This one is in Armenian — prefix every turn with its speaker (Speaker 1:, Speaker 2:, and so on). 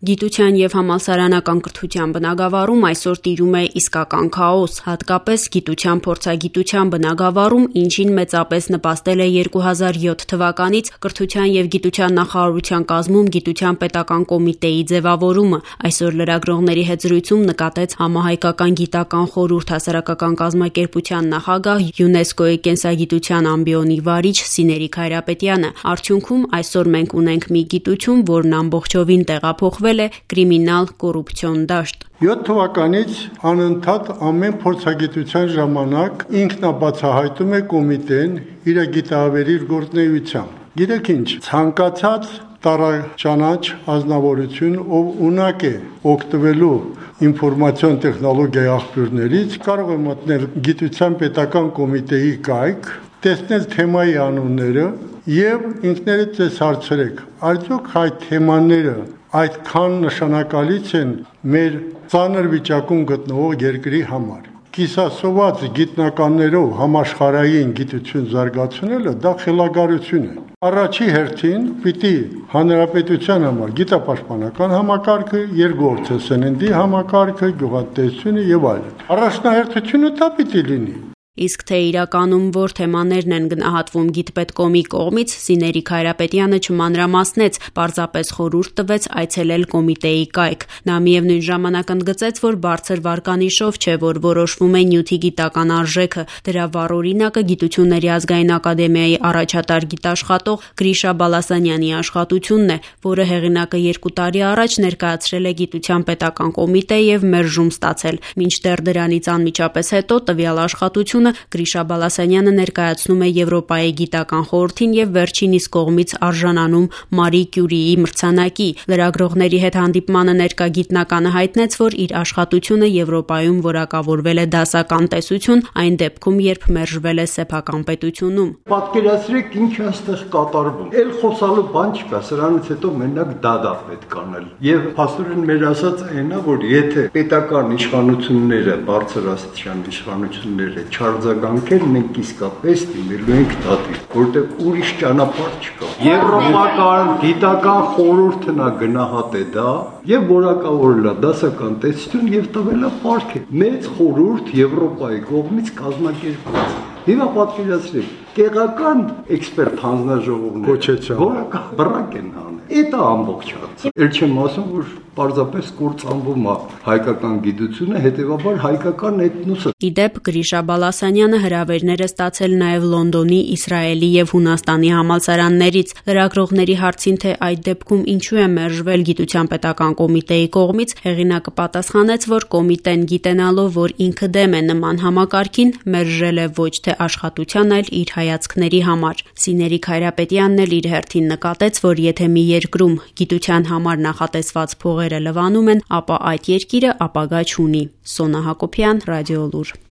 Speaker 1: Գիտության և համալսարանական կրթության բնագավառում այսօր տիրում է իսկական քաոս, հատկապես գիտության փորձագիտության բնագավառում, ինչին մեծապես նպաստել է 2007 թվականից կրթության և գիտության նախարարության կազմում գիտության պետական կոմիտեի ձևավորումը։ Այսօր լրագրողների հետ զրույցում նկատեց Համահայկական գիտական խորհուրդ հասարակական կազմակերպության նախագահ, ՅՈՒՆԵՍԿՕ-ի կենսագիտության ամբիոնի վարիչ Սիներիկ Հայրապետյանը։ Արդյունքում այսօր մենք ունենք մի գիտություն, որն ամբողջովին տեղափոխվել է կրիմինալ կոռուպցիոն դաշտ։
Speaker 2: 7 թվականից անընդհատ ամեն փորձագիտության ժամանակ ինքնաբացահայտում է կոմիտեն իր գիտահավերի գործունեությամբ։ Գիտեք ինչ, ցանկացած տարաճանաչ ազնվորություն, ով ունակ է օգտվելու ինֆորմացիոն տեխնոլոգիայի աղբյուրներից, կարող է մտնել գիտության պետական կոմիտեի կայք, տեսնել թեմայի անունները եւ ինքներդ ձեզ հարցրեք, արդյոք այդ թեմաները այդքան նշանակալից են մեր ծանր վիճակում գտնվող երկրի համար։ Կիսասոված գիտնականներով համաշխարհային գիտություն զարգացնելը դա խելագարություն է։ Առաջի հերթին պիտի հանրապետության համար գիտապաշտպանական համակարգը, երկրորդը սննդի համակարգը, գյուղատնտեսությունը եւ այլն։ Առաջնահերթությունը դա պիտի լինի։
Speaker 1: Իսկ թե իրականում որ թեմաներն են գնահատվում գիտպետկոմի կողմից, Սիներիկ Հայրապետյանը չմանրամասնեց, պարզապես խորհուրդ տվեց այցելել կոմիտեի կայք։ Նա միևնույն ժամանակ ընդգծեց, որ բարձր վարկանիշով չէ, որ որոշվում է նյութի գիտական արժեքը։ Դրա վառ օրինակը Գիտությունների ազգային ակադեմիայի առաջատար գիտաշխատող Գրիշա Բալասանյանի աշխատությունն է, որը հեղինակը 2 տարի առաջ ներկայացրել է Գիտության պետական կոմիտե եւ մերժում ստացել։ Մինչդեռ դրանից անմիջապես հետո տվյալ աշխատությունը Գրիշա Բալասանյանը ներկայացնում է Եվրոպայի գիտական խորհրդին եւ վերջինիս կողմից արժանանում Մարի Կյուրիի մրցանակի։ Լրագրողների հետ հանդիպմանը ներկա գիտնականը հայտնեց, որ իր աշխատությունը Եվրոպայում որակավորվել է դասական տեսություն, այն դեպքում, երբ մերժվել է սեփական պետությունում։
Speaker 3: Պատկերացրեք ինչ է այստեղ կատարվում։ Էլ խոսալու բան չկա, սրանից հետո մենակ դա պետք անել։ Եվ փաստորեն մեր ասած այնն է, որ եթե պետական իշխանությունները, բարձրաստիճան իշխանությունները արձագանքել, մենք իսկապես դիմելու ենք դատի, որտեղ ուրիշ ճանապարհ չկա։ Եվրոպական գիտական խորհուրդն է գնահատել դա եւ որակավորել է դասական տեսություն եւ տվել է պարգև։ Մեծ խորհուրդ Եվրոպայի կողմից կազմակերպված։ Հիմա պատկերացրեք, տեղական էքսպերտ հանձնաժողովները որակա բռակ են անում։ Դա ամբողջ հարցը։ Էլ չեմ ասում, որ պարզապես կործանվում է հայկական գիտությունը, հետևաբար հայկական էթնոսը։
Speaker 1: Իդեպ Գրիշա Բալասանյանը հրավերներ է ստացել նաև Լոնդոնի, Իսրայելի եւ Հունաստանի համալսարաններից։ Լրագրողների հարցին, թե այդ դեպքում ինչու է մերժվել Գիտության պետական կոմիտեի կողմից, հեղինակը պատասխանեց, որ կոմիտեն գիտենալով, որ ինքը դեմ է նման համակարգին, մերժել է ոչ թե աշխատության, այլ իր հայացքների համար։ Սիներիկ Հայրապետյանն էլ իր հերթին նկատեց, որ եթե մի երկրում գիտության համար նախատեսված փողերը լվանում են, ապա այդ երկիրը ապագա չունի։ Սոնա Հակոբյան, Ռադիոլուր։